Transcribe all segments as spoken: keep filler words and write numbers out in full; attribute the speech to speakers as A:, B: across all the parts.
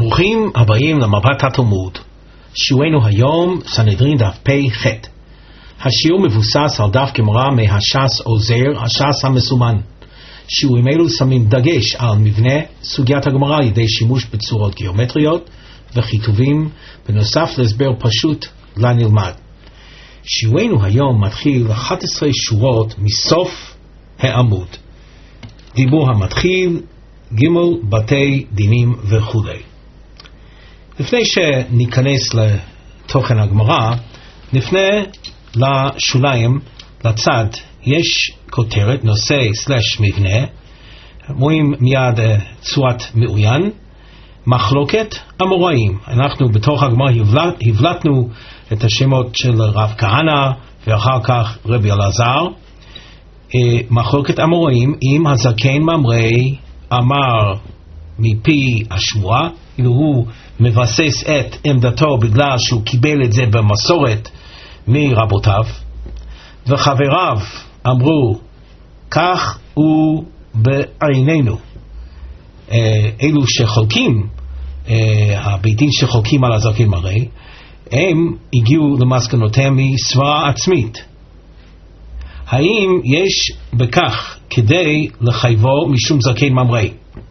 A: ברוכים הבאים למבט התלמוד. שיעורנו היום סנהדרין דף פ"ח. השיעור מבוסס על דף גמרא מהש"ס עוזר, הש"ס המסומן. שיעורים אלו שמים דגש על מבנה סוגיית הגמרא על ידי שימוש בצורות גיאומטריות וכיתובים, בנוסף להסבר פשוט לנלמד. שיעורנו היום מתחיל אחת עשרה שורות מסוף העמוד. דיבור המתחיל, ג' בתי דינים וכו'. לפני שניכנס לתוכן הגמרא, נפנה לשוליים, לצד, יש כותרת, נושא סלש מבנה, רואים מיד צורת מעוין, מחלוקת אמוראים. אנחנו בתוך הגמרא הבלט, הבלטנו את השמות של רב כהנא ואחר כך רבי אלעזר. מחלוקת אמוראים, אם הזקן ממרא אמר מפי השמועה, כאילו הוא מבסס את עמדתו בגלל שהוא קיבל את זה במסורת מרבותיו, וחבריו אמרו כך הוא בעינינו. אלו שחולקים, הביתים שחולקים על הזקן ממרא, הם הגיעו למסקנותיהם מסברה עצמית. האם יש בכך כדי לחייבו משום זקן ממרא?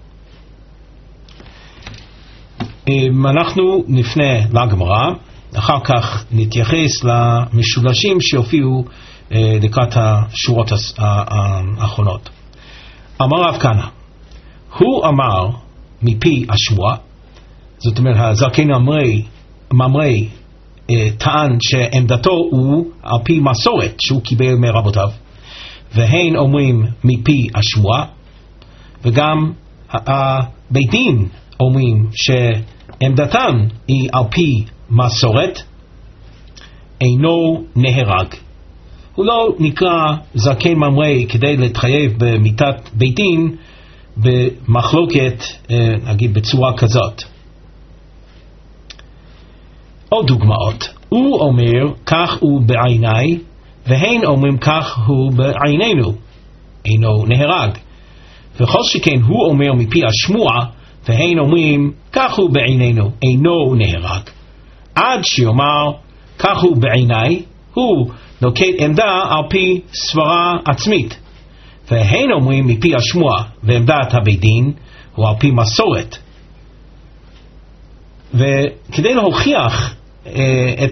A: אנחנו נפנה לגמרא, אחר כך נתייחס למשולשים שהופיעו לקראת השורות האחרונות. אמר רב כהנא, הוא אמר מפי השמועה, זאת אומרת הזקן ממרא טען שעמדתו הוא על פי מסורת שהוא קיבל מרבותיו, והן אומרים מפי השמועה, וגם הבית דין אומרים שעמדתם היא על פי מסורת, אינו נהרג. הוא לא נקרא זקן ממרא כדי להתחייב במיתת בית דין במחלוקת, נגיד בצורה כזאת. עוד דוגמאות, הוא אומר כך הוא בעיניי, והן אומרים כך הוא בעינינו, אינו נהרג. וכל שכן הוא אומר מפי השמועה, והן אומרים כך הוא בעינינו, אינו נהרג. עד שיאמר כך הוא בעיניי, הוא נוקט עמדה על פי סברה עצמית, והן אומרים מפי השמועה, ועמדת הבית דין הוא על פי מסורת. וכדי להוכיח את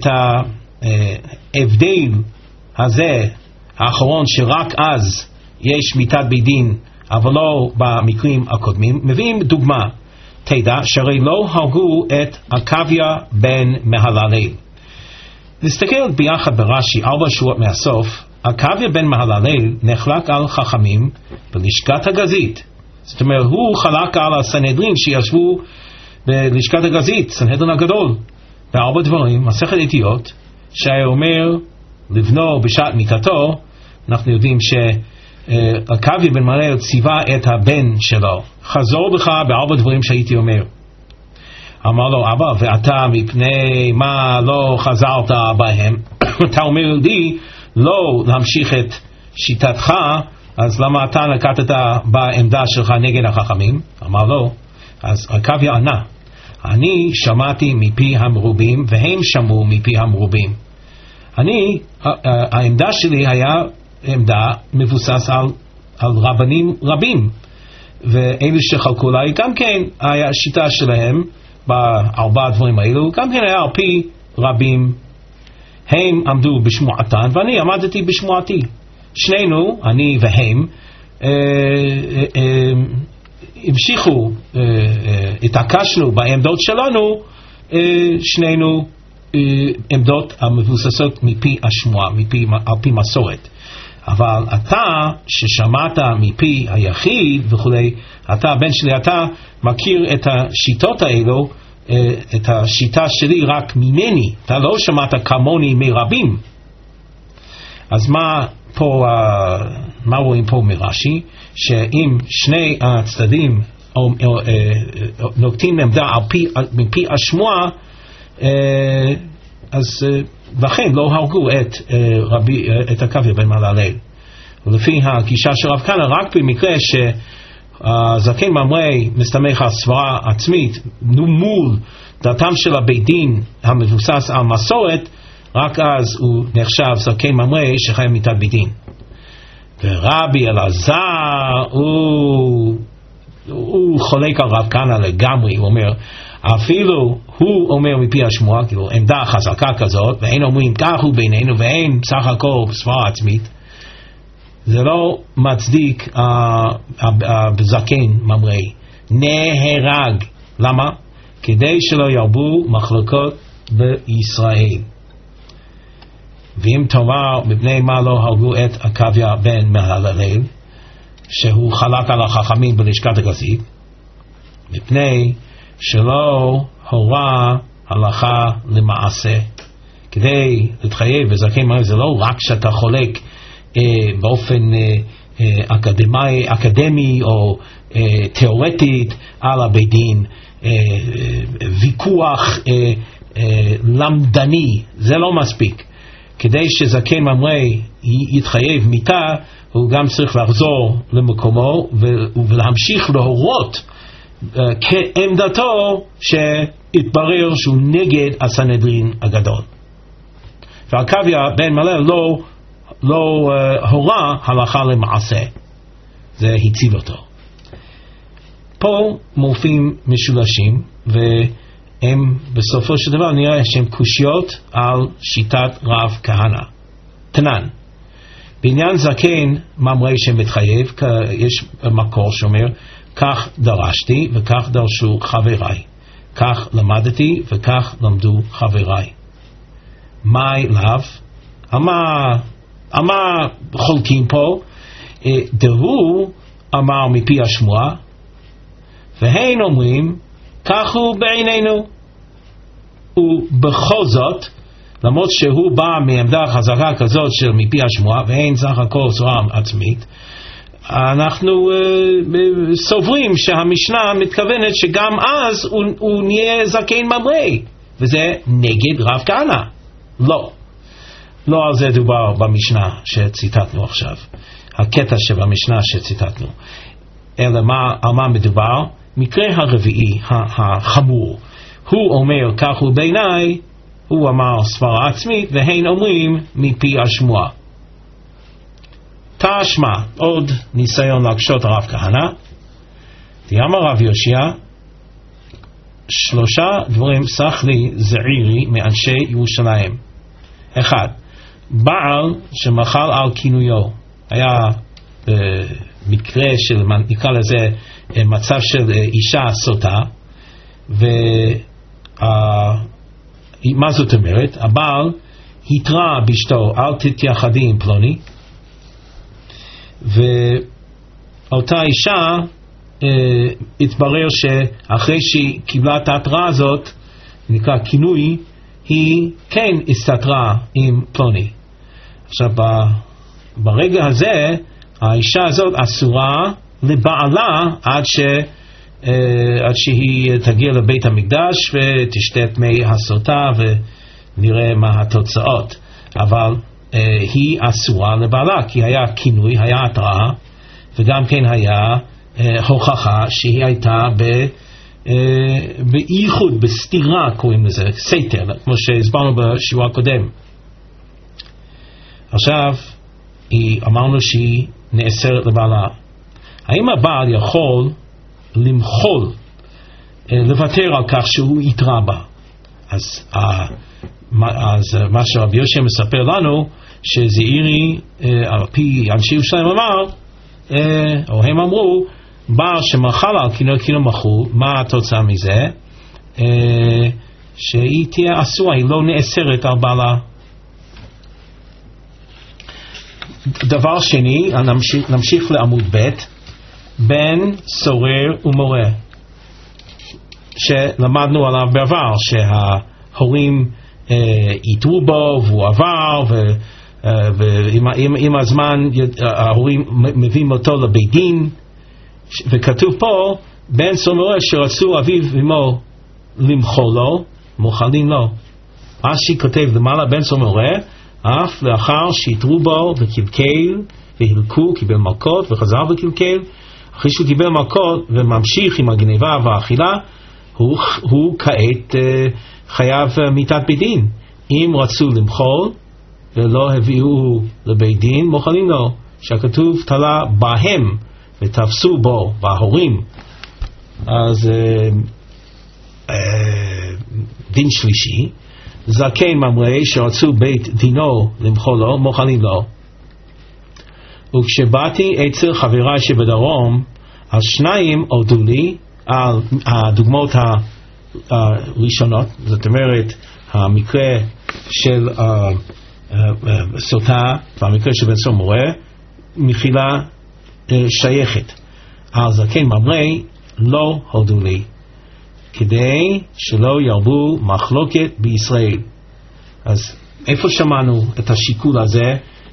A: ההבדל הזה האחרון, שרק אז יש מיתת בית דין אבל לא במקרים הקודמים, מביאים דוגמה. תדע שהרי לא הרגו את עקביה בן מהללאל. נסתכל ביחד ברש"י ארבע שורות מהסוף. עקביה בן מהללאל נחלק על חכמים בלשכת הגזית, זאת אומרת הוא חלק על הסנהדרין שישבו בלשכת הגזית, סנהדרין הגדול, בארבע דברים, מסכת עתיות, שהיה אומר לבנו בשעת מיתתו. אנחנו יודעים שעקביה בן מהללאל ציווה את הבן שלו, חזור בך בארבע דברים שהייתי אומר. אמר לו, אבא, ואתה מפני מה לא חזרת בהם? אתה אומר לי לא להמשיך את שיטתך, אז למה אתה נקטת בעמדה שלך נגד החכמים? אמר לו, אז עקביה ענה, אני שמעתי מפי המרובים והם שמעו מפי המרובים. אני, העמדה שלי היה עמדה מבוסס על, על רבנים רבים, ואלה שחלקו לה גם כן היה שיטה שלהם בארבע הדברים האלו, גם כן היה על פי רבים. הם עמדו בשמועתן ואני עמדתי בשמועתי. שנינו, אני והם, אה, אה, אה, המשיכו, אה, אה, התעקשנו בעמדות שלנו, אה, שנינו אה, עמדות המבוססות מפי השמועה, מפי, על פי מסורת. אבל אתה ששמעת מפי היחיד וכולי, אתה הבן שלי, אתה מכיר את השיטות האלו, את השיטה שלי רק ממני, אתה לא שמעת כמוני מרבים. אז מה פה, מה רואים פה מרש"י? שאם שני הצדדים נוקטים עמדה מפי השמועה, אז לכן לא הרגו את רבי, את עקביה בן מהללאל. ולפי הגישה של רב כהנא, רק במקרה ש הזקן ממרא מסתמך על סברה עצמית מול דעתם של הבית דין המבוסס על מסורת, רק אז הוא נחשב זקן ממרא שחייב מיתת בית דין. ורבי אלעזר הוא, הוא חולק על רב כהנא לגמרי. הוא אומר, אפילו הוא אומר מפי השמועה, כאילו עמדה חזקה כזאת, ואין אומרים כך הוא בינינו, ואין סך הכל סברה עצמית, זה לא מצדיק הזקן ממרא נהרג. למה? כדי שלא ירבו מחלוקות בישראל. ואם תאמר מפני מה לא הרגו את עקביה בן מהללאל, שהוא חלק על החכמים בלשכת הגזית, מפני שלא הורה הלכה למעשה. כדי להתחייב בזקן ממרא זה לא רק שאתה חולק אה, באופן אה, אה, אקדמי, אקדמי או אה, תיאורטית על הבית דין, אה, אה, ויכוח אה, אה, למדני, זה לא מספיק. כדי שזקן ממרא יתחייב מיתה, הוא גם צריך לחזור למקומו ולהמשיך להורות כעמדתו שהתברר שהוא נגד הסנהדרין הגדול. ועקביה בן מהללאל לא, לא uh, הורה הלכה למעשה, זה הציל אותו. פה מופיעים משולשים, והם בסופו של דבר נראה שהם קושיות על שיטת רב כהנא. תנן, בעניין זקן ממרא שמתחייב, יש מקור שאומר, כך דרשתי וכך דרשו חבריי, כך למדתי וכך למדו חבריי. מאי לאו? אמה חולקים פה? דהו אמר מפי השמועה, והן אומרים כך הוא בעינינו. ובכל זאת, למרות שהוא בא מעמדה חזקה כזאת של מפי השמועה ואין סך הכל סברה עצמית, אנחנו uh, סוברים שהמשנה מתכוונת שגם אז הוא, הוא נהיה זקן ממרא, וזה נגד רב כהנא. לא, לא על זה דובר במשנה שציטטנו עכשיו, הקטע שבמשנה שציטטנו, אלא מה, על מה מדובר? מקרה הרביעי החמור, הוא אומר כך הוא בעיניי, הוא אמר סברה עצמית, והן אומרים מפי השמועה. תשמע, עוד ניסיון להקשות הרב כהנא. אמר רב יושיע, שלושה דברים סח לי זעירי מאנשי ירושלים. אחד, בעל שמחל על כינויו. היה uh, מקרה של, נקרא לזה, uh, מצב של uh, אישה סוטה, ומה uh, זאת אומרת? הבעל התרה בשתו, אל תתייחדי עם פלוני, ואותה אישה אה, התברר שאחרי שהיא קיבלה את ההתראה הזאת, נקרא כינוי, היא כן הסתתרה עם פלוני. עכשיו ברגע הזה האישה הזאת אסורה לבעלה עד, ש, אה, עד שהיא תגיע לבית המקדש ותשתה את מי הסוטה ונראה מה התוצאות. אבל Uh, היא אסורה לבעלה, כי היה כינוי, היה התראה, וגם כן היה uh, הוכחה שהיא הייתה ב, uh, בייחוד, בסתירה קוראים לזה, סתר, כמו שהסברנו בשיעור הקודם. עכשיו, היא, אמרנו שהיא נאסרת לבעלה. האם הבעל יכול למחול, uh, לוותר על כך שהוא יתרה בה? אז uh, אז מה שרבי יושיע מספר לנו, שזעירי על פי אנשי ירושלים אמר, או הם אמרו, בעל שמחל על כינוי כאילו מחול, מה התוצאה מזה? שהיא תהיה אסורה, היא לא נאסרת על בעלה. דבר שני, נמשיך, נמשיך לעמוד ב', בן סורר ומורה, שלמדנו עליו בעבר, שההורים יתרו בו והוא עבר, ועם הזמן ההורים מביאים אותו לבית דין, וכתוב פה בן סורר שרצו אביו ואמו למחול לו, מוחלים לו. רש"י כותב למעלה, בן סורר אף לאחר שיתרו בו וקלקל והלקו, קיבל מכות וחזר וקלקל, אחרי שהוא קיבל מכות וממשיך עם הגניבה והאכילה, הוא, הוא כעת uh, חייב uh, מיתת בית דין. אם רצו למחול ולא הביאו לבית דין, מוכנים לו, שהכתוב תלה בהם ותפסו בו, בהורים. אז uh, uh, דין שלישי, זקן ממרא שרצו בית דינו למחול לו, מוכנים לו. וכשבאתי אצל חבריי שבדרום, אז שניים הודו לי על הדוגמאות הראשונות, זאת אומרת המקרה של uh, uh, uh, סוטה והמקרה של בן סור מורה, מחילה uh, שייכת. על זקן ממרא לא הודו לי, כדי שלא ירבו מחלוקת בישראל. אז איפה שמענו את השיקול הזה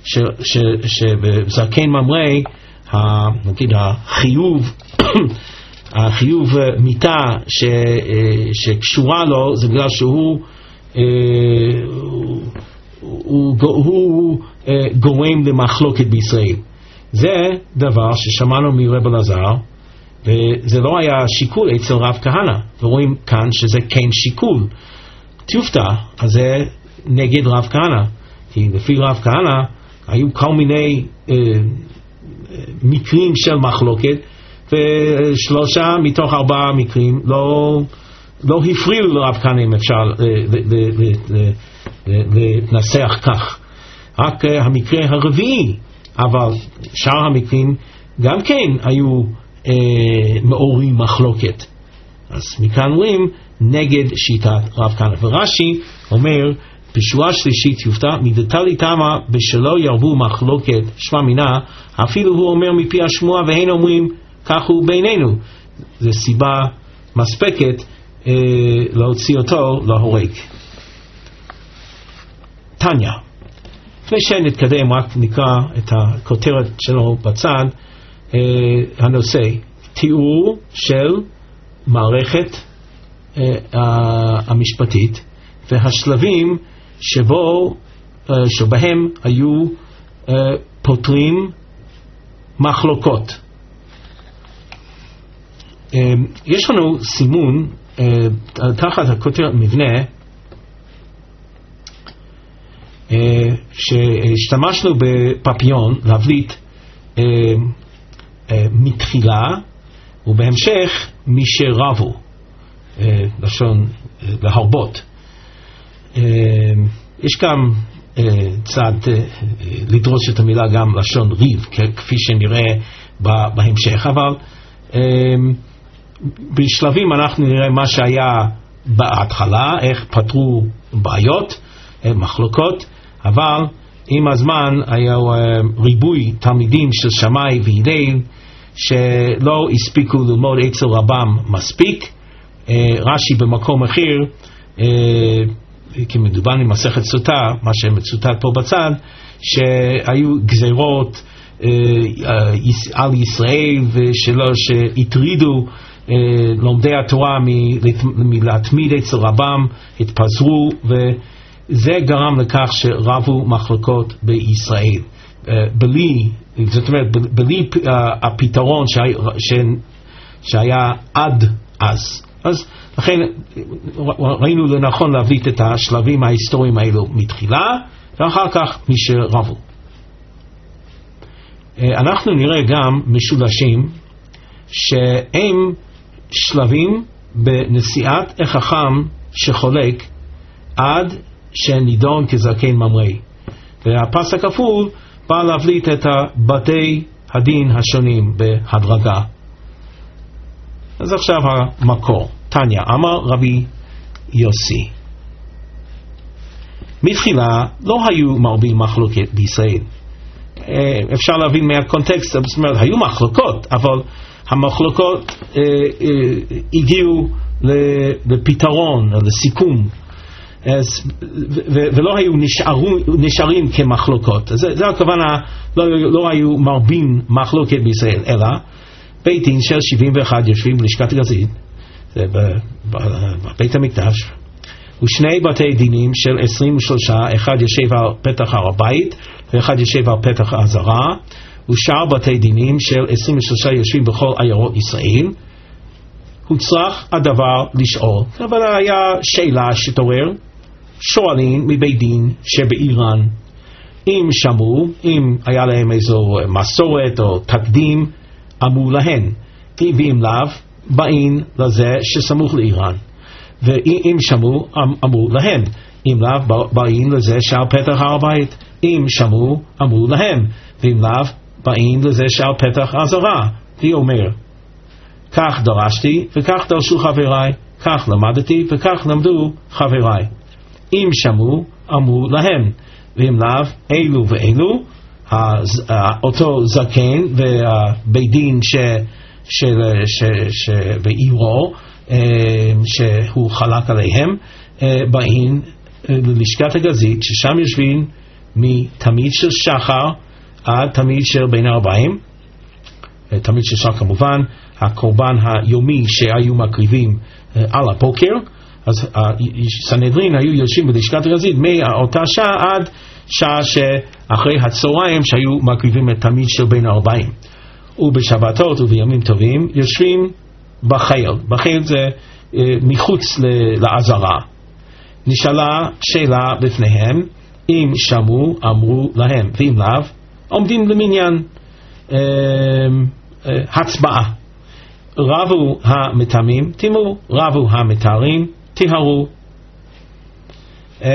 A: שבזקן ממרא, נגיד החיוב החיוב מיתה ש, שקשורה לו, זה בגלל שהוא הוא, הוא, הוא גורם למחלוקת בישראל. זה דבר ששמענו מרב אלעזר, וזה לא היה שיקול אצל רב כהנא, ורואים כאן שזה כן שיקול. תיופתא, אז זה נגד רב כהנא, כי לפי רב כהנא היו כל מיני אה, מקרים של מחלוקת, ושלושה מתוך ארבעה מקרים לא, לא הפריעו לרב כהנא, אם אפשר לנסח כך. רק המקרה הרביעי, אבל שאר המקרים גם כן היו אה, מעוררים מחלוקת. אז מכאן רואים נגד שיטת רב כהנא. ורש"י אומר בשורה שלישית יופתא, מדתה לי תמה בשלא ירבו מחלוקת שמע מינה, אפילו הוא אומר מפי השמועה והן אומרים כך הוא בינינו. זו סיבה מספקת אה, להוציא אותו להורג. תניא, לפני שנתקדם רק נקרא את הכותרת שלו בצד, אה, הנושא תיאור של מערכת אה, המשפטית והשלבים שבו, אה, שבהם היו אה, פותרים מחלוקות. אה, יש לנו סימון אה, תחת הכותרת מבנה, אה, שהשתמשנו בפפיון להבליט אה, אה, מתחילה ובהמשך מי שרבו, אה, לשון אה, להרבות. אה, יש גם אה, צד אה, לדרוש את המילה גם לשון ריב, כפי שנראה בהמשך, אבל אה, בשלבים אנחנו נראה מה שהיה בהתחלה, איך פתרו בעיות, מחלוקות, אבל עם הזמן היה ריבוי תלמידים של שמאי והלל שלא הספיקו ללמוד אצל רבם מספיק. רש"י במקום אחר, כי מדובר עם מסכת סוטה, מה שמצוטט פה בצד, שהיו גזירות על ישראל ושלא שהטרידו לומדי התורה מלהתמיד אצל רבם, התפזרו, וזה גרם לכך שרבו מחלוקות בישראל. בלי, זאת אומרת, בלי הפתרון שהיה עד אז. אז לכן ראינו לנכון להבליט את השלבים ההיסטוריים האלו מתחילה, ואחר כך מי שרבו. אנחנו נראה גם משולשים שהם שלבים בנשיאת החכם שחולק עד שנידון כזקן ממרא. והפס הכפול בא להבליט את בתי הדין השונים בהדרגה. אז עכשיו המקור. תניא, אמר רבי יוסי, מתחילה לא היו מרבים מחלוקת בישראל. אפשר להבין מהקונטקסט, זאת אומרת, היו מחלוקות, אבל המחלוקות אה, אה, הגיעו לפתרון, לסיכום, אז, ו, ולא היו נשארו, נשארים כמחלוקות. זה, זה הכוונה, לא, לא היו מרבים מחלוקת בישראל, אלא בית דין של שבעים ואחת יושבים בלשכת הגזית, זה בבית המקדש, ושני בתי דינים של עשרים ושלושה, אחד יושב על פתח הר הבית ואחד יושב על פתח העזרה, ושאר בתי דינים של עשרים ושלושה יושבים בכל עיירות ישראל, הוצרך הדבר לשאול. אבל היה שאלה שתעורר, שואלים מבית דין שבאיראן, אם שמעו, אם היה להם איזו מסורת או תקדים, אמרו להן, ואם לאו, באים לזה שסמוך לאיראן. ואם שמעו, אמרו להם, אם לאו, באים לזה שעל פתח הר הבית. אם שמעו, אמרו להם, ואם לאו, באים לזה שעל פתח הזרה. והיא אומר, כך דרשתי וכך דרשו חבריי, כך למדתי וכך למדו חבריי. אם שמעו, אמרו להם, ואם לאו, אלו ואלו, אותו זקן ובית דין בעירו שהוא חלק עליהם, באים ללשכת הגזית, ששם יושבים מתמיד של שחר עד תמיד של בין ארבעים. תמיד של שחר כמובן הקורבן היומי שהיו מקריבים על הפוקר, אז סנהדרין היו יושבים בלשכת הגזית מאותה שעה עד שעה שאחרי הצהריים שהיו מקריבים את תמיד של בין ארבעים. ובשבתות ובימים טובים יושבים בחיל. בחיל זה מחוץ לעזרה. נשאלה שאלה בפניהם, אם שמעו אמרו להם, ואם לאו, עומדים למניין אה, אה, הצבעה. רבו המתאמים, תימו, רבו המתארים, תיהרו. אה,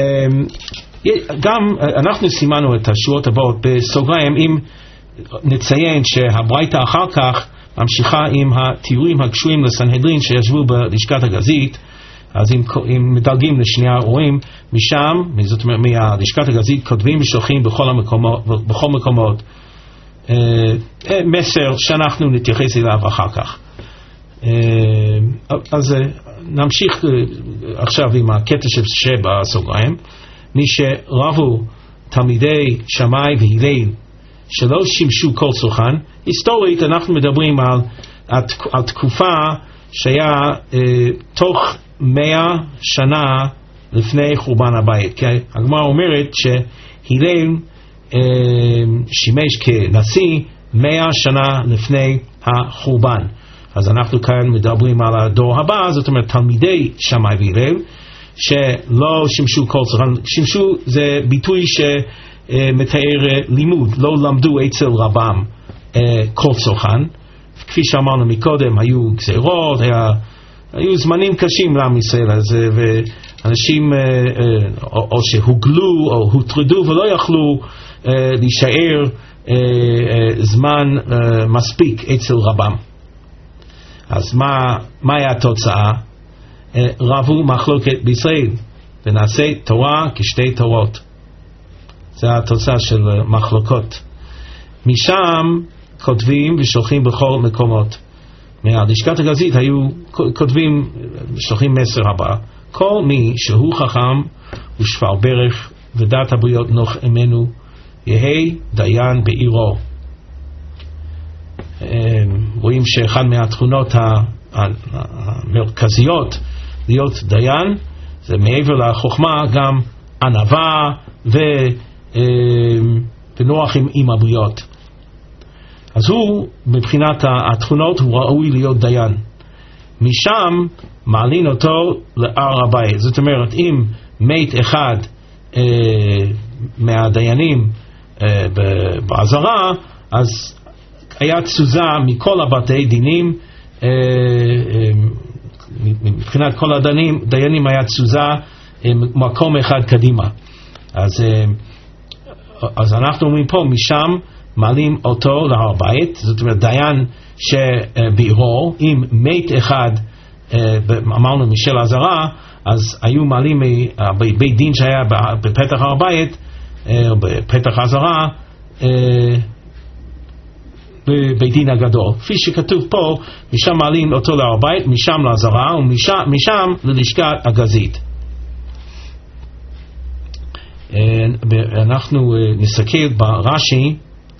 A: גם אנחנו סימנו את השורות הבאות בסוגריים, אם נציין שהברייתא אחר כך ממשיכה עם התיאורים הקשורים לסנהדרין שישבו בלשכת הגזית. אז אם, אם מדלגים לשנייה רואים משם, זאת אומרת מהלשכת הגזית כותבים ושולחים בכל המקומות, בכל מקומות אה, אה, מסר שאנחנו נתייחס אליו אחר כך. אה, אז אה, נמשיך אה, עכשיו עם הקטע שבסוגריים. מי שרבו תלמידי שמאי והלל שלא שימשו כל צרכן, היסטורית אנחנו מדברים על, על, על תקופה שהיה אה, תוך מאה שנה לפני חורבן הבית. כי הגמרא אומרת שהלל אה, שימש כנשיא מאה שנה לפני החורבן. אז אנחנו כאן מדברים על הדור הבא, זאת אומרת תלמידי שמאי והלל שלא שימשו כל צרכן. שימשו זה ביטוי שמתאר לימוד, לא למדו אצל רבם כל צרכן. כפי שאמרנו מקודם, היו גזירות, היה, היו זמנים קשים לעם ישראל, אז, ואנשים או, או שהוגלו או הוטרדו ולא יכלו להישאר זמן מספיק אצל רבם. אז מה, מה היה התוצאה? רבו מחלוקת בישראל, ונעשה תורה כשתי תורות. זה התוצאה של מחלוקות. משם כותבים ושולחים בכל מקומות. מהלשכת הגזית היו כותבים ושולחים מסר הבא, כל מי שהוא חכם ושפר ברך ודעת הבריות נוח אמנו, יהי דיין בעירו. רואים שאחד מהתכונות המרכזיות להיות דיין זה מעבר לחוכמה גם ענווה ונוח עם, עם הבריות. אז הוא מבחינת התכונות הוא ראוי להיות דיין. משם מעלין אותו להר הבית. זאת אומרת אם מת אחד אה, מהדיינים אה, בעזרה, אז היה תזוזה מכל הבתי דינים, אה, אה, מבחינת כל הדיינים, דיינים היה תזוזה אה, מקום אחד קדימה. אז, אה, אז אנחנו אומרים פה משם מעלים אותו להר הבית, זאת אומרת דיין שבעירו, אם מת אחד אמרנו משל הזרה, אז היו מעלים בבית דין שהיה בפתח הר הבית, בפתח הזרה, בבית דין הגדול. כפי שכתוב פה, משם מעלים אותו להר הבית, משם לזרה ומשם ללשכת הגזית. אנחנו נסתכל ברש"י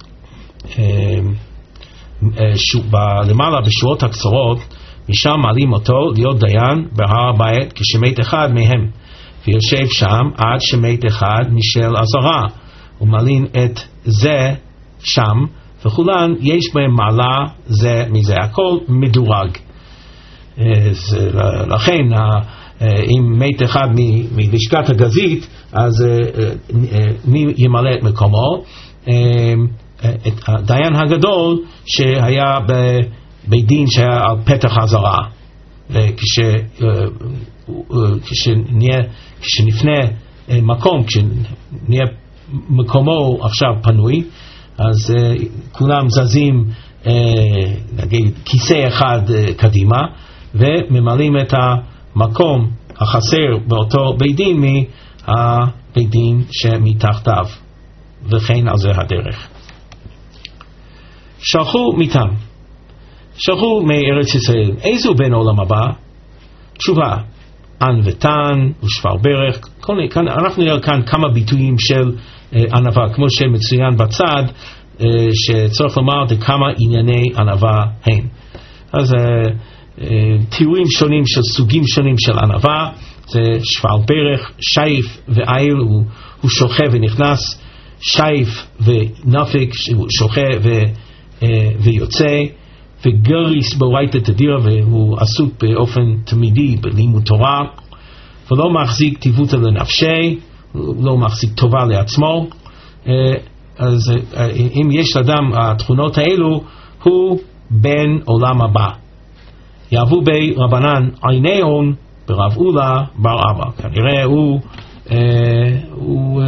A: למעלה בשורות הקצרות, משם מעלים אותו להיות דיין בהר הבית כשמת אחד מהם, ויושב שם עד שמת אחד משל הזרה, ומעלים את זה שם וכולן יש בהם מעלה זה מזה, הכל מדורג. לכן אם מת אחד מלשכת הגזית, אז מי ימלא את מקומו? הדיין הגדול שהיה בבית דין שהיה על פתח הזרה, וכשנפנה מקום, כשנהיה מקומו עכשיו פנוי, אז כולם זזים נגיד כיסא אחד קדימה וממלאים את המקום החסר באותו בית דין מהבית דין שמתחתיו, וכן על זה הדרך. שלחו מתם, שלחו מארץ ישראל, איזו בן עולם הבא? תשובה, ען ותן ושפר ברך. כאן, אנחנו נראה כאן כמה ביטויים של אה, ענווה, כמו שמצוין בצד, אה, שצריך לומר כמה ענייני ענווה הם. אז אה, אה, תיאורים שונים של סוגים שונים של ענווה, זה שפר ברך, שייף ועיל, הוא, הוא שוחה ונכנס, שייף ונפק, הוא שוחה ו, אה, ויוצא, וגריס באורייתא תדירה, והוא עסוק באופן תמידי בלימוד תורה, ולא מחזיק טיבותא לנפשי, לא מחזיק טובה לעצמו. אז אם יש לאדם התכונות האלו, הוא בן עולם הבא. יאהבו בי רבנן עיני הון ברב אולה בר אבא. כנראה הוא, הוא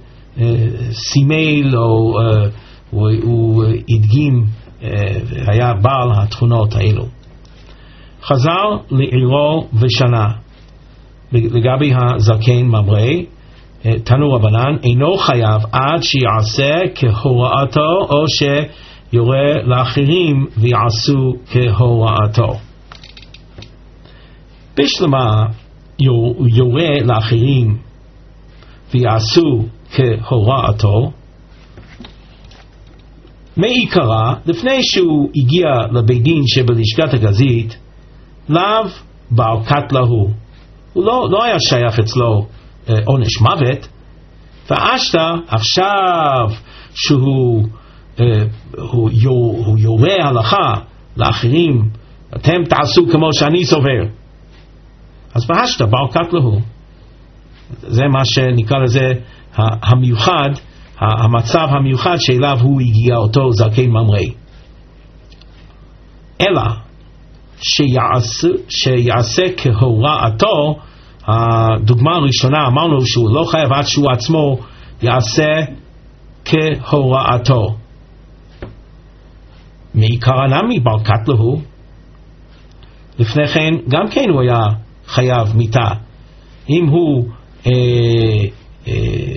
A: סימל או הוא, הוא הדגים, היה בעל התכונות האלו. חזר לעירו ושנה. לגבי הזקן ממרא, תנו רבנן, אינו חייב עד שיעשה כהוראתו, או שיורה לאחרים ויעשו כהוראתו. בשלמה יורה לאחרים ויעשו כהוראתו, מעיקרה, לפני שהוא הגיע לבית דין שבלשכת הגזית, לאו בר קטלה הוא. הוא לא, לא היה שייך אצלו אה, עונש מוות, ואשתה עכשיו שהוא אה, הוא, הוא, הוא יורה הלכה לאחרים, אתם תעשו כמו שאני סובר. אז ואשתה בר קטלה הוא. זה מה שנקרא לזה המיוחד, המצב המיוחד שאליו הוא הגיע, אותו זקן ממרא. אלא שיעשה, שיעשה כהוראתו. הדוגמה הראשונה אמרנו שהוא לא חייב עד שהוא עצמו יעשה כהוראתו. מעיקרא נמי בר קטלה הוא. לפני כן גם כן הוא היה חייב מיתה. אם הוא אה, אה,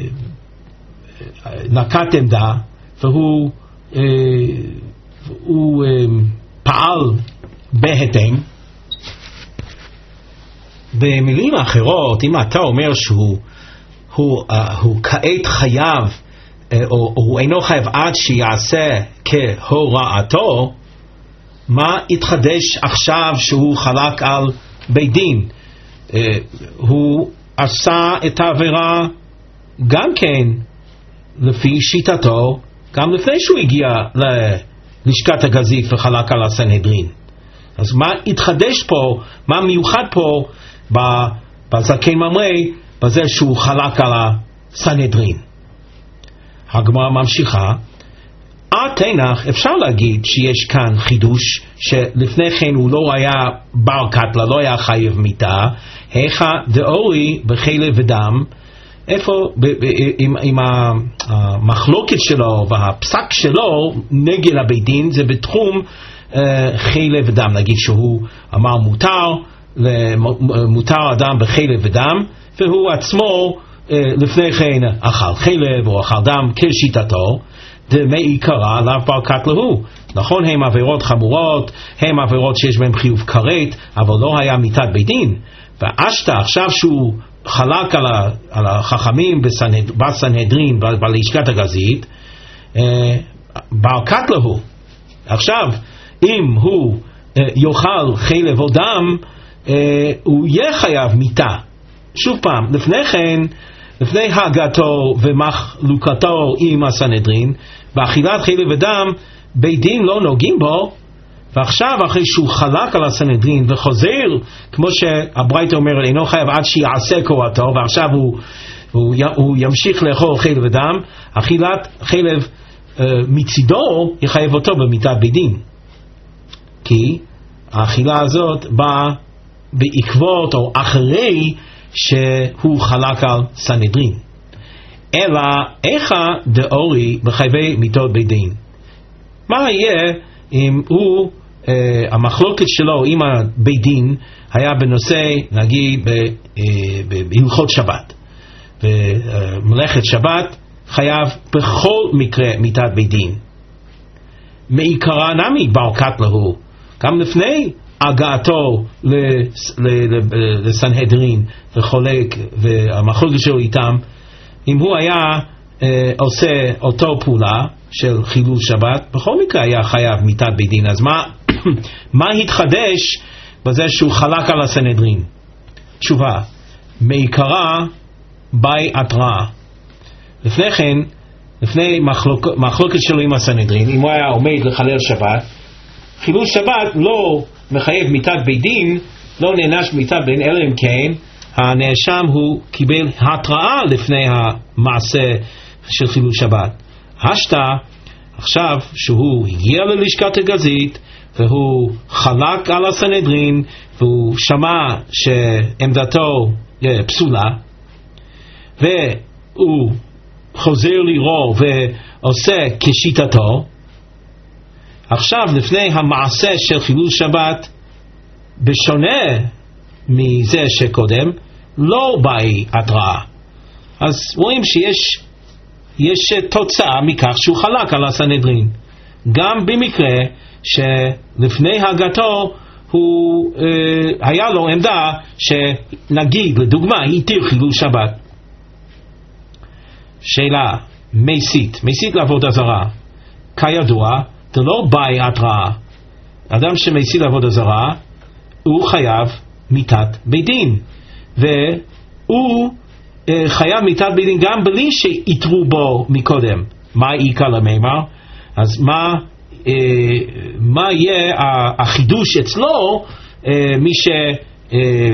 A: נקט עמדה והוא אה, הוא, אה, פעל בהתאם. במילים אחרות, אם אתה אומר שהוא הוא, uh, הוא כעת חייב uh, או, או הוא אינו חייב עד שיעשה כהוראתו, מה התחדש עכשיו שהוא חלק על בית דין? Uh, הוא עשה את העבירה גם כן לפי שיטתו, גם לפני שהוא הגיע ללשכת הגזית וחלק על הסנהדרין. אז מה התחדש פה, מה מיוחד פה בזקן ממרא, בזה שהוא חלק על הסנהדרין? הגמרא ממשיכה, עתנך, אפשר להגיד שיש כאן חידוש, שלפני כן הוא לא היה בר קטלה, לא היה חייב מיתה, היכא דאורי בחלב ודם. איפה, ב, ב, עם, עם המחלוקת שלו והפסק שלו נגד הבית דין, זה בתחום uh, חלב ודם. נגיד שהוא אמר מותר, מותר אדם בחלב ודם, והוא עצמו uh, לפני כן אכל חלב או אכל דם כשיטתו, דמעיקרא לאו בר קטלה הוא. נכון, הם עבירות חמורות, הם עבירות שיש בהם חיוב כרת, אבל לא היה מיתת בית דין. ואשתה עכשיו שהוא חלק על, ה, על החכמים בסנהד, בסנהדרין, בלשכת הגזית, אה, בר קטלה הוא. עכשיו, אם הוא אה, יאכל חלב או דם, אה, הוא יהיה חייב מיתה. שוב פעם, לפני כן, לפני הגעתו ומחלוקתו עם הסנהדרין, באכילת חלב ודם, בית דין לא נוגעים בו, ועכשיו אחרי שהוא חלק על הסנהדרין וחוזר, כמו שהברייתא אומרת, אינו חייב עד שיעשה קורתו, ועכשיו הוא, הוא, הוא ימשיך לאכול חלב ודם, אכילת חלב uh, מצידו יחייב אותו במיתת בית דין, כי האכילה הזאת באה בעקבות או אחרי שהוא חלק על סנהדרין. אלא איכה דאורי בחייבי מיתות בית דין? מה יהיה אם הוא, uh, המחלוקת שלו עם הבית דין היה בנושא, נגיד, בהלכות שבת, ומלאכת שבת חייב בכל מקרה מיתת בית דין. מעיקרא נמי בר קטלא הוא, גם לפני הגעתו לסנהדרין וחולק, והמחלוקת שלו איתם, אם הוא היה אה, עושה אותו פעולה של חילול שבת, בכל מקרה היה חייב מיתת בית דין. אז מה, מה התחדש בזה שהוא חלק על הסנהדרין? תשובה, מעיקרא באי התראה. לפני כן, לפני מחלוק, מחלוקת שלו עם הסנהדרין, אם הוא היה עומד לחלל שבת, חילול שבת לא מחייב מיתת בית דין, לא נענש מיתת בית דין, אלא אם כן הנאשם הוא קיבל התראה לפני המעשה של חילול שבת. השתא, עכשיו שהוא הגיע ללשכת הגזית והוא חלק על הסנהדרין והוא שמע שעמדתו פסולה, והוא חוזר לראות ועושה כשיטתו, עכשיו לפני המעשה של חילול שבת, בשונה מזה שקודם, לא באי התראה. אז רואים שיש יש תוצאה מכך שהוא חלק על הסנהדרין, גם במקרה שלפני הגעתו הוא אה, היה לו עמדה שנגיד לדוגמה התיר חילול שבת. שאלה, מסית מסית לעבודה זרה, כידוע זה לא באי התראה. אדם שמסית לעבודה זרה הוא חייב מיתת בית דין, והוא אה, חייב מיתת בית דין גם בלי שיתרו בו מקודם. מה עיקר למימר? אז מה אה, מה יהיה החידוש אצלו, אה, מי שפסק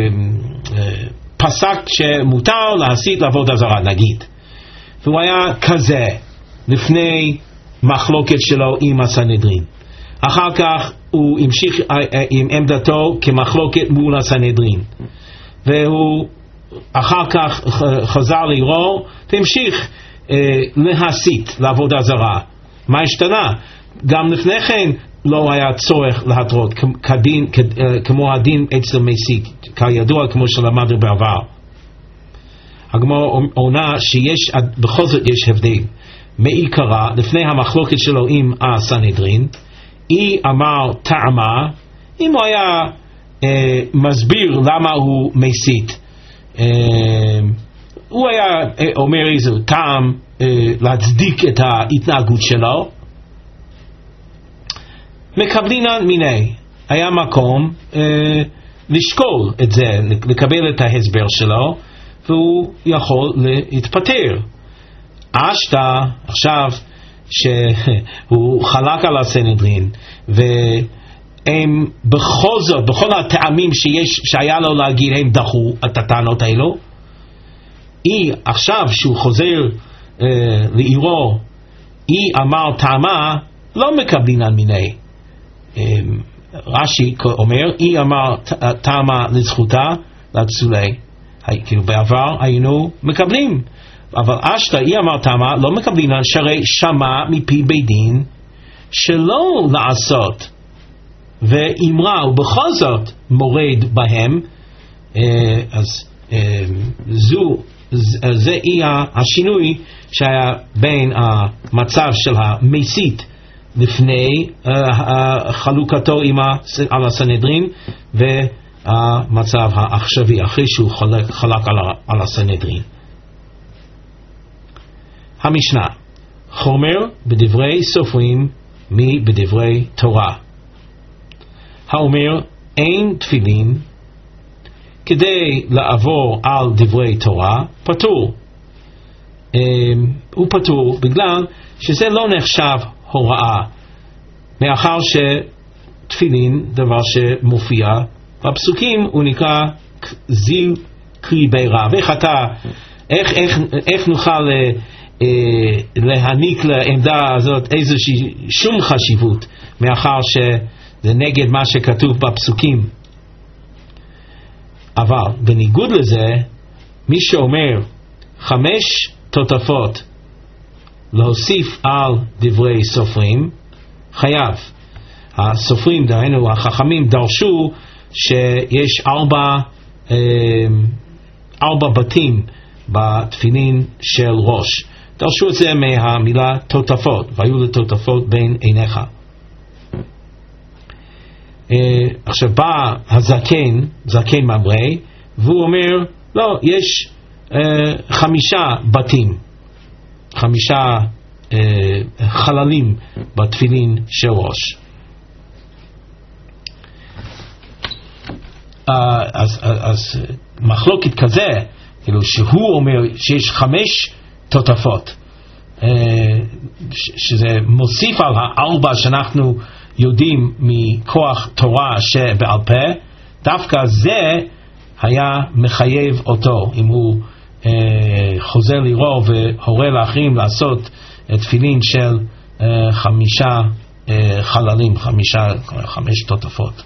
A: אה, אה, שמותר להסית לעבודה זרה נגיד, והוא היה כזה לפני מחלוקת שלו עם הסנהדרין, אחר כך הוא המשיך עם עמדתו כמחלוקת מול הסנהדרין, והוא אחר כך חזר לראות והמשיך אה, להסית לעבודה זרה. מה השתנה? גם לפני כן לא היה צורך להתרות כדין, כ, אה, כמו הדין אצל מסית, כידוע כמו שלמדנו בעבר. הגמרא עונה שיש בכל זאת יש הבדל. מעיקרא לפני המחלוקת שלו עם הסנהדרין, היא אמר טעמה, אם הוא היה אה, מסביר למה הוא מסית, אה, הוא היה אה, אומר איזה טעם אה, להצדיק את ההתנהגות שלו, מקבלינן מיני, היה מקום אה, לשקול את זה, לקבל את ההסבר שלו, והוא יכול להתפטר. אשתא, עכשיו שהוא חלק על הסנהדרין והם בכל זאת, בכל הטעמים שיש, שהיה לו להגיד, הם דחו את הטענות האלו, היא עכשיו שהוא חוזר אה, לעירו, היא אמר טעמה, לא מקבלינן מיני. אה, רש"י אומר, היא אמר טעמה לזכותה לצולי, כאילו בעבר היינו מקבלים, אבל אשתא היא אמר טעמה לא מקבלינן, שהרי שמע מפי בית דין שלא לעשות, ואמרה ובכל זאת מורד בהם. אז זו זה יהיה השינוי שהיה בין המצב של המסית לפני חלוקתו על הסנהדרין והמצב העכשווי אחרי שהוא חלק, חלק על, על הסנהדרין. המשנה, חומר בדברי סופרים מבדברי תורה. האומר אין תפילין כדי לעבור על דברי תורה פטור. הוא פטור בגלל שזה לא נחשב הוראה. מאחר שתפילין, דבר שמופיע בפסוקים, הוא נקרא זיל קרי בירה. ואיך אתה, איך, איך, איך נוכל אה, אה, להעניק לעמדה הזאת איזושהי שום חשיבות, מאחר שזה נגד מה שכתוב בפסוקים. אבל בניגוד לזה, מי שאומר חמש תותפות להוסיף על דברי סופרים, חייב. הסופרים, דהיינו החכמים, דרשו שיש ארבע, ארבע בתים בתפילין של ראש. דרשו את זה מהמילה תותפות, והיו לתותפות בין עיניך. עכשיו בא הזקן, זקן ממרא, והוא אומר, לא, יש חמישה בתים, חמישה חללים בתפילין של ראש. אז, אז מחלוקת כזה, כאילו שהוא אומר שיש חמש תותפות, שזה מוסיף על הארבע שאנחנו יודעים מכוח תורה שבעל פה, דווקא זה היה מחייב אותו, אם הוא אה, חוזר לראות והורה לאחרים לעשות תפילין של אה, חמישה אה, חללים, חמישה, חמש תותפות.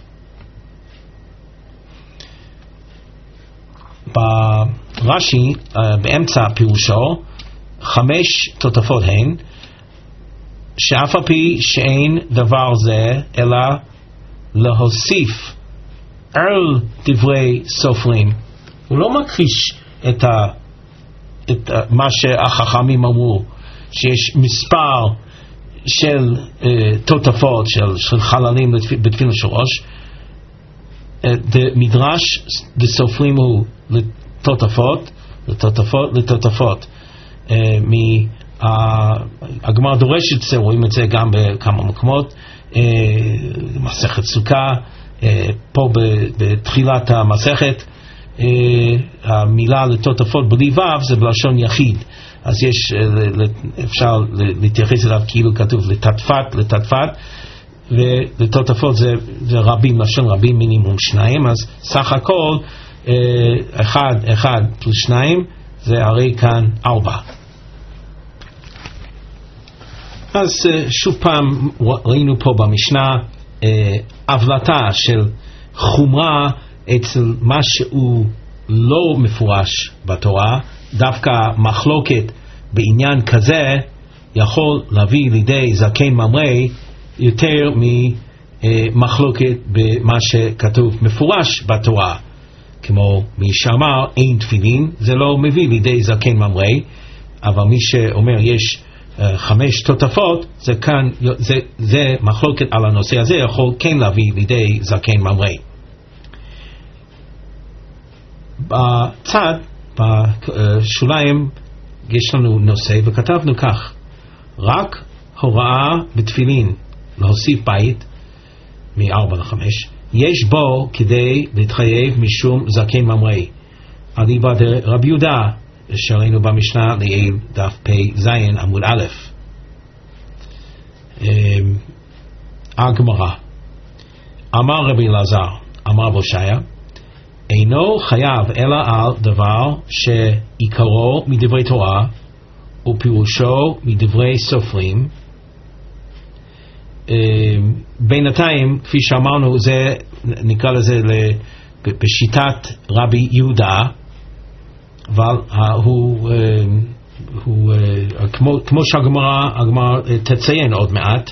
A: ברש"י, אה, באמצע פירושו, חמש תותפות הן, שאף על פי שאין דבר זה אלא להוסיף על דברי סופרים. הוא לא מכחיש את, ה, את ה, מה שהחכמים אמרו, שיש מספר של uh, תותפות, של, של חללים בתפילין של ראש. המדרש דסופרים הוא לתותפות, לתותפות, לתותפות. Uh, הגמרא דורשת זה, רואים את זה גם בכמה מקומות, מסכת סוכה, פה בתחילת המסכת, המילה לתותפות בלי ו' זה בלשון יחיד, אז יש, אפשר להתייחס אליו כאילו כתוב לתתפת, לתתפת, ולתותפות זה, זה רבים, לשון רבים, מינימום שניים, אז סך הכל אחד, אחד פלוס שניים, זה הרי כאן ארבע. אז שוב פעם ראינו פה במשנה הבלטה של חומרה אצל מה שהוא לא מפורש בתורה. דווקא מחלוקת בעניין כזה יכול להביא לידי זקן ממרא יותר ממחלוקת במה שכתוב מפורש בתורה, כמו מי שאמר אין תפילין, זה לא מביא לידי זקן ממרא, אבל מי שאומר יש חמש תותפות, זה כאן, זה, זה מחלוקת על הנושא הזה, יכול כן להביא לידי זקן ממרא. בצד, בשוליים, יש לנו נושא, וכתבנו כך, רק הוראה בתפילין להוסיף בית, מ-ארבע לחמש, יש בו כדי להתחייב משום זקן ממרא. אליבא דרבי יהודה, שראינו במשנה לעיל דף פ' זין עמוד א'. הגמרא, אמר רבי אלעזר, אמר בושעיה, אינו חייב אלא על דבר שעיקרו מדברי תורה ופירושו מדברי סופרים. בינתיים, כפי שאמרנו, זה נקרא לזה בשיטת רבי יהודה, אבל הוא, הוא, כמו, כמו שהגמרא הגמרא תציין עוד מעט,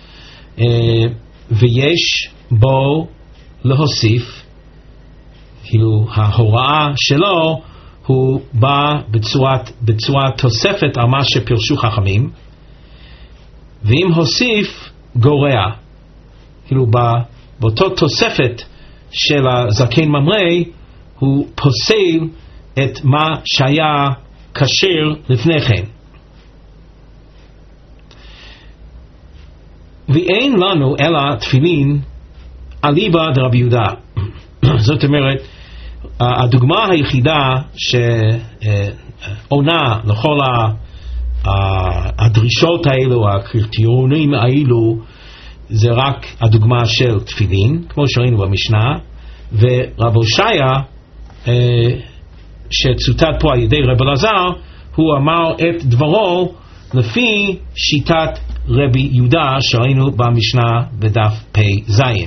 A: ויש בו להוסיף, כאילו ההוראה שלו הוא בא בצורת, בצורת תוספת על מה שפרשו חכמים, ואם הוסיף גורע, כאילו באותו תוספת של הזקן ממרא הוא פוסל את מה שהיה כשר לפני כן. ואין לנו אלא תפילין אליבא דרבי יהודה. זאת אומרת, הדוגמה היחידה שעונה לכל הדרישות האלו, הקריטריונים האלו, זה רק הדוגמה של תפילין, כמו שראינו במשנה, ורב הושעיה, אה, שצוטט פה על ידי רב אלעזר, הוא אמר את דברו לפי שיטת רבי יהודה שראינו במשנה בדף פי זין.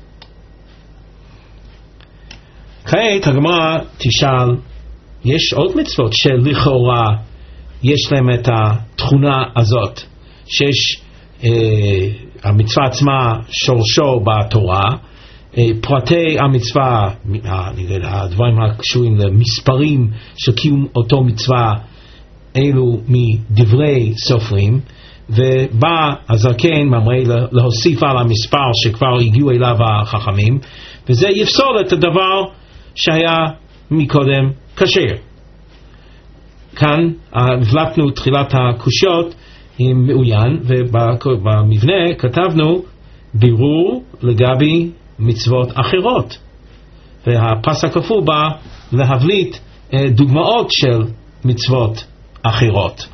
A: כעת הגמרא תשאל, יש עוד מצוות שלכאורה יש להם את התכונה הזאת, שיש אה, המצווה עצמה שורשו בתורה, אה, פרטי המצווה, הדברים הקשורים למספרים של קיום אותו מצווה, אלו מדברי סופרים, ובא הזקן ממרא להוסיף על המספר שכבר הגיעו אליו החכמים, וזה יפסול את הדבר שהיה מקודם כשר. כאן הבלטנו תחילת הקושיות עם מעוין, ובמבנה כתבנו בירור לגבי מצוות אחרות, והפסק כפול בא להבליט דוגמאות של מצוות אחרות.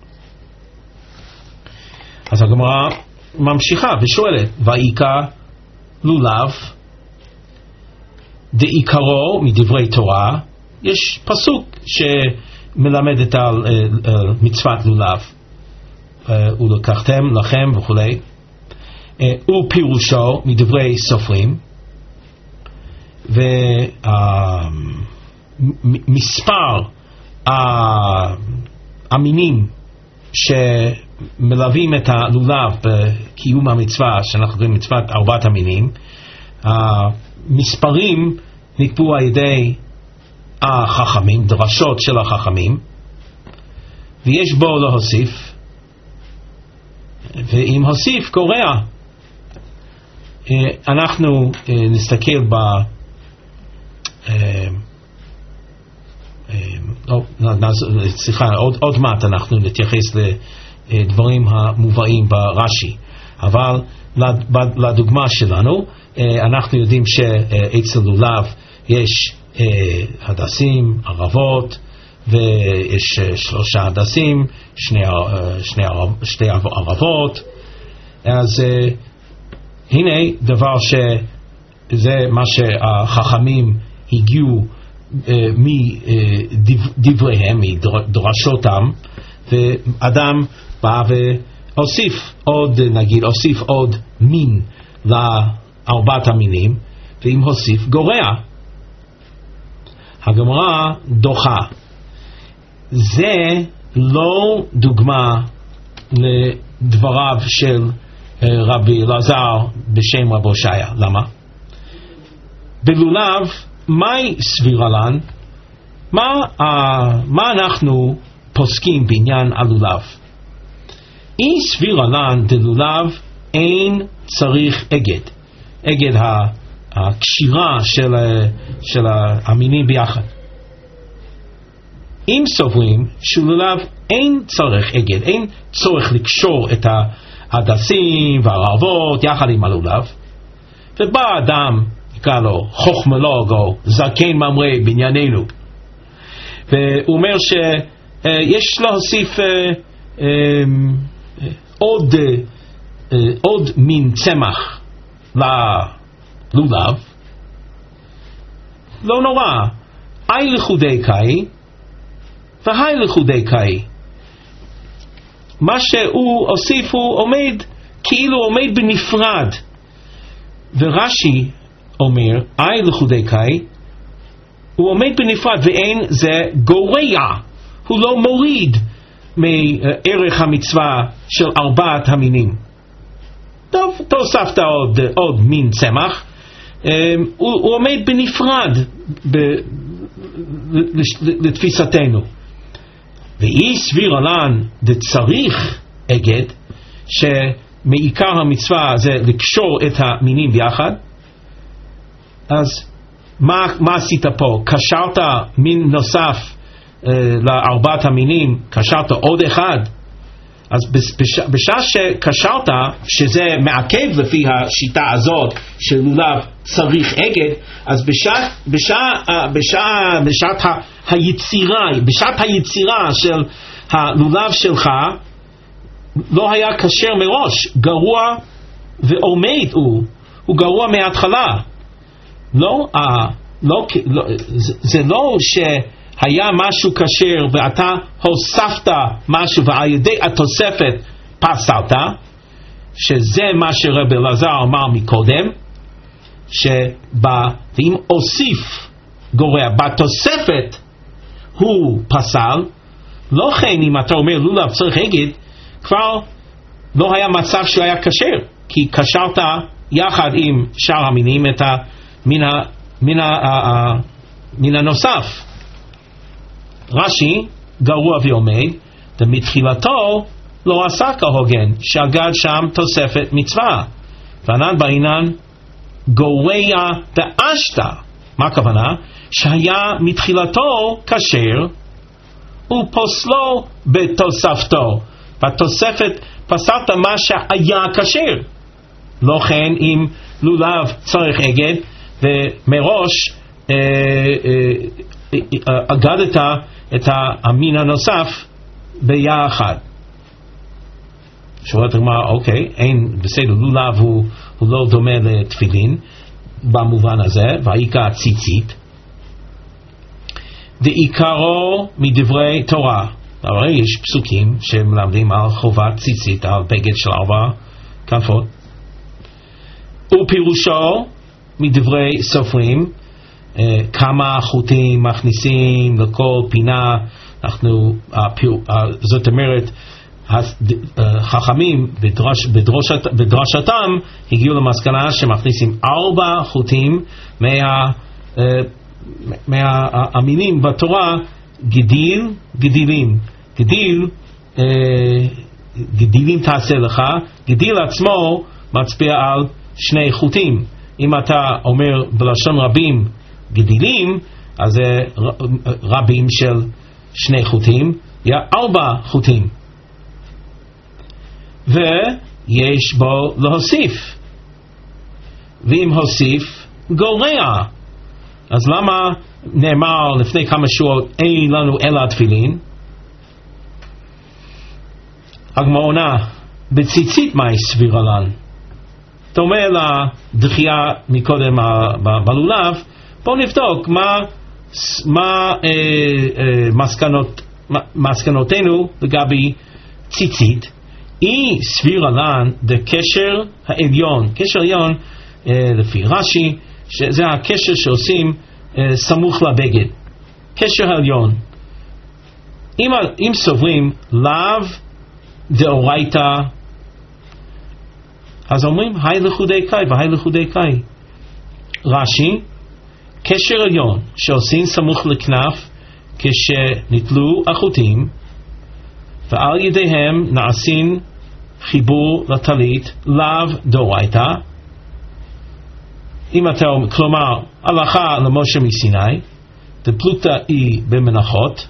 A: אז הגמרא ממשיכה ושואלת, ויקרא לולב דעיקרו מדברי תורה, יש פסוק שמלמד על uh, מצוות לולב, uh, ולקחתם לכם וכולי, uh, ופירושו מדברי סופרים, ומספר uh, המינים שמלווים את הלולב בקיום המצווה, שאנחנו קוראים מצוות ארבעת המינים, המספרים נקבעו על ידי החכמים, דרשות של החכמים, ויש בו להוסיף, ואם הוסיף קורע. אנחנו נסתכל ב סליחה, עוד, עוד מעט אנחנו נתייחס לדברים המובאים ברש"י, אבל לדוגמה שלנו אנחנו יודעים שאצל לולב יש הדסים, ערבות, ויש שלושה הדסים, שני, שני, שתי ערבות. אז הנה דבר שזה מה שהחכמים הגיעו מדבריהם, מדרשותם, ואדם בא והוסיף עוד, נגיד, הוסיף עוד מין לארבעת המינים, ואם הוסיף גורע. הגמרא דוחה. זה לא דוגמה לדבריו של רבי אלעזר בשם רב הושעיה. למה? בלולב מהי סבירה לן? מה, uh, מה אנחנו פוסקים בעניין הלולב? אי סבירה לן דלולב אין צריך אגד. אגד הקשירה של, של המינים ביחד. אם סוברים שלולב אין צריך אגד, אין צורך לקשור את ההדסים והערבות יחד עם הלולב, ובא אדם נקרא לו חוכמולוג או זקן ממרא בענייננו, והוא אומר שיש להוסיף עוד עוד מין צמח ללולב, לא נורא, אי לחודי קאי והי לחודי קאי. מה שהוא הוסיף הוא עומד כאילו עומד בנפרד, ורש"י אומר אי לחודי קאי, הוא עומד בנפרד ואין זה גורע, הוא לא מוריד מערך המצווה של ארבעת המינים. טוב, תוספת עוד, עוד מין צמח, הוא, הוא עומד בנפרד ב, לתפיסתנו. ואי סבירה לן דצריך אגד, שמעיקר המצווה זה לקשור את המינים ביחד. אז מה, מה עשית פה? קשרת מין נוסף uh, לארבעת המינים, קשרת עוד אחד. אז בשעה, בשעה שקשרת, שזה מעכב לפי השיטה הזאת של לולב צריך אגד, אז בשעה, בשעה, בשעה, בשעת היצירה, בשעת היצירה של הלולב שלך, לא היה כשר מראש, גרוע ועומד הוא, הוא גרוע מההתחלה. לא, uh, לא, לא, זה, זה לא שהיה משהו כשר ואתה הוספת משהו ועל ידי התוספת פסלת, שזה מה שרב אלעזר אמר מקודם, שאם הוסיף גורע בתוספת הוא פסל. לא כן אם אתה אומר לולב צריך אגד, כבר לא היה מצב שהוא היה כשר, כי קשרת יחד עם שאר המינים את המין מן, מן הנוסף. רש"י גרוע ועומד, ומתחילתו לא עשה כהוגן, שגד שם תוספת מצווה, וענן בעינן גורע באשתה. מה הכוונה? שהיה מתחילתו כשר ופוסלו בתוספתו, בתוספת פסלת מה שהיה כשר. לא כן אם לולב צריך אגד ומראש אה, אה, אה, אגדת את המין הנוסף ביחד. שואלת הגמרא, אוקיי, אין בסדר, לולב הוא, הוא לא דומה לתפילין במובן הזה, והעיקר ציצית, ועיקרו מדברי תורה. הרי יש פסוקים שמלמדים על חובת ציצית על בגד של ארבע כנפות, ופירושו מדברי סופרים, אה, כמה חוטים מכניסים לכל פינה. אנחנו, הפיר, זאת אומרת, החכמים בדרש, בדרשת, בדרשתם הגיעו למסקנה שמכניסים ארבע חוטים מה, אה, מהמילים בתורה, גדיל, גדילים. גדיל, אה, גדילים תעשה לך, גדיל עצמו מצביע על שני חוטים. אם אתה אומר בלשון רבים גדילים, אז זה רבים של שני חוטים, יהיה ארבע חוטים. ויש בו להוסיף, ואם הוסיף גורע. אז למה נאמר לפני כמה שעות אין לנו אלא התפילין? הגמרא עונה, בציצית מהי סבירה לן? דומה לדחייה מקודם בלולב. בואו נבדוק מה, מה אה, אה, מסקנות, מסקנותינו לגבי ציצית. היא סבירה לן דקשר העליון. קשר עליון אה, לפי רש"י, שזה הקשר שעושים אה, סמוך לבגד. קשר העליון. אם, אם סוברים לאו דאורייתא, אז אומרים היי לחודי קאי והי לחודי קאי. רש"י, קשר עליון שעושים סמוך לכנף כשנטלו החוטים, ועל ידיהם נעשים חיבור לטלית לאו דאורייתא. אם אתה אומר, כלומר הלכה למשה מסיני, דפלוגתא היא במנחות.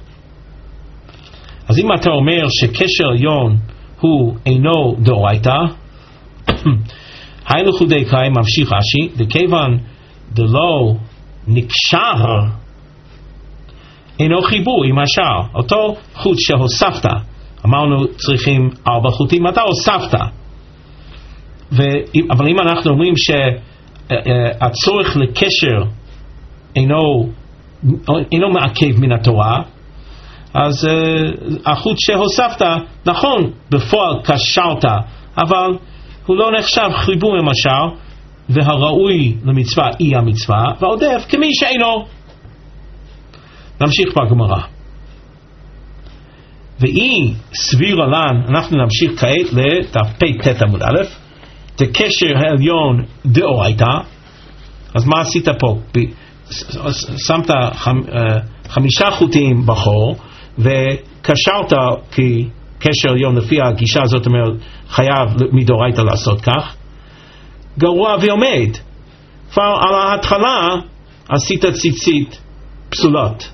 A: אז אם אתה אומר שקשר עליון הוא אינו דאורייתא, היי לחודי קאי, ממשיך רש"י, וכיוון דלא נקשר, אינו חיבור עם השאר. אותו חוט שהוספת, אמרנו צריכים ארבע חוטים, אתה הוספת. ו... אבל אם אנחנו אומרים שהצורך לקשר אינו, אינו מעכב מן התורה, אז uh, החוט שהוספת, נכון, בפועל קשרת, אבל הוא לא נחשב חיבור עם השאר, והראוי למצווה היא המצווה, ועודף כמי שאינו. נמשיך בגמרא. והיא סבירה לן, אנחנו נמשיך כעת לדף פ"ט עמוד א', דקשר העליון דאורייתא. אז מה עשית פה? שמת חמישה חוטים בחור, וקשרת כי קשר עליון לפי הגישה הזאת אומרת חייב מדאורייתא לעשות כך. גרוע ועומד. כבר על ההתחלה עשית ציצית פסולות.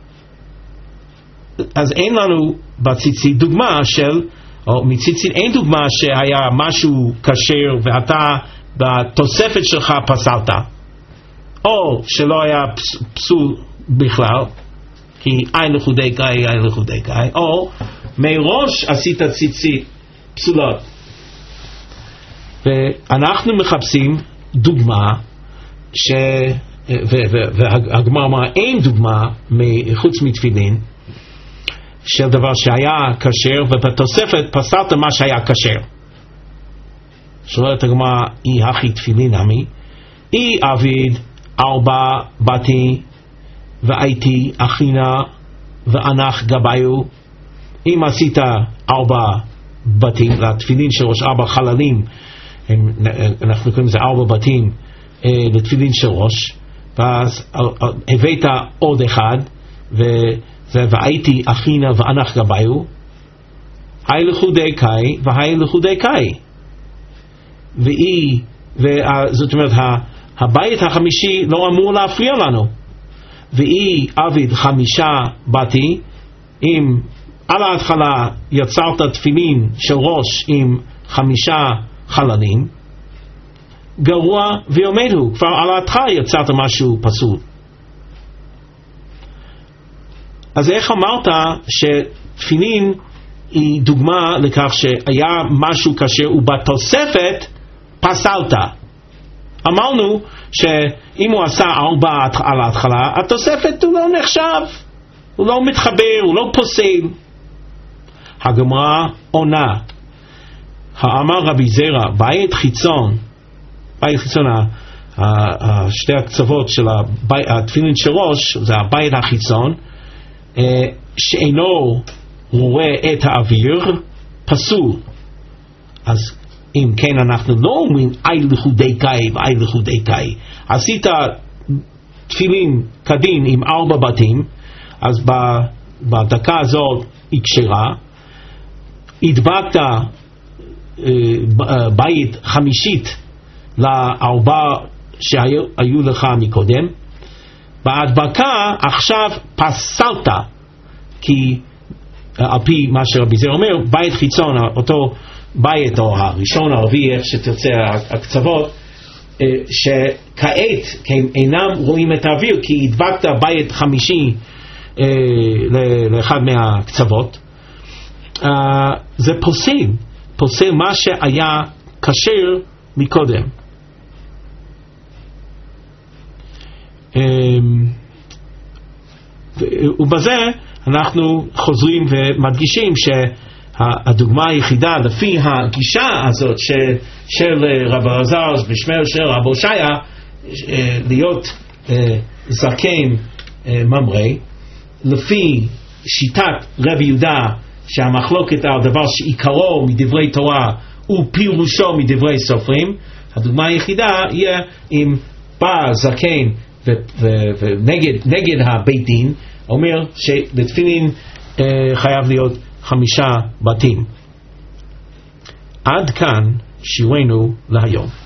A: אז אין לנו בציצית דוגמה של, או מציצית אין דוגמה שהיה משהו כשר ואתה בתוספת שלך פסלת, או שלא היה פסול בכלל, כי אין לחודי קאי, אין לחודי קאי, או מראש עשית ציצית פסולות. ואנחנו מחפשים דוגמה ש... והגמרא אמרה אין דוגמה חוץ מתפילין של דבר שהיה כשר, ובתוספת פסלת מה שהיה כשר. שואלת הגמרא, אי הכי תפילין עמי, אי עביד ארבע בתי והייתי אחינה ואנח גביו. אם עשית ארבע בתים, לתפילין של ראש, ארבע חללים, אנחנו קוראים לזה ארבע בתים לתפילין של ראש, ואז הבאת עוד אחד, והייתי אחינה ואנח גביו, היי לכודי קאי והי לכודי קאי. והיא, זאת אומרת, הבית החמישי לא אמור להפריע לנו. והיא עביד חמישה בתי, אם על ההתחלה יצרת תפילין של ראש עם חמישה חללים, גרוע ויומדו, כבר על ההתחלה יצרת משהו פסול. אז איך אמרת שתפילין היא דוגמה לכך שהיה משהו כשר ובתוספת פסלת? אמרנו שאם הוא עשה ארבע על ההתחלה, התוספת הוא לא נחשב, הוא לא מתחבר, הוא לא פוסל. הגמרא עונה, האמר רבי זרע, בית חיצון, בית חיצון, שתי הקצוות של התפילין של ראש, זה הבית החיצון, שאינו רואה את האוויר, פסול. אז אם כן אנחנו לא אומרים אי לכודי קאי ואי לכודי קאי. עשית תפילין כדין עם ארבע בתים, אז בדקה הזאת היא כשרה. הדבקת בית חמישית לארבע שהיו לך מקודם, בהדבקה עכשיו פסלת, כי על פי מה שרבי זרע אומר, בית חיצון, אותו בית או הראשון הרביעי, איך שתרצה הקצוות, שכעת אינם רואים את האוויר כי הדבקת בית חמישי לאחד מהקצוות, זה פוסל, פוסל מה שהיה כשר מקודם. ובזה אנחנו חוזרים ומדגישים שהדוגמה היחידה לפי הגישה הזאת של, של רב אלעזר בשמר של רב הושעיה להיות זקן ממרא, לפי שיטת רב יהודה שהמחלוקת על דבר שעיקרו מדברי תורה ופירושו מדברי סופרים, הדוגמה היחידה יהיה אם בא זקן ונגד נגד הבית דין אומר שלתפילין אה, חייב להיות חמישה בתים. עד כאן שיעורנו להיום.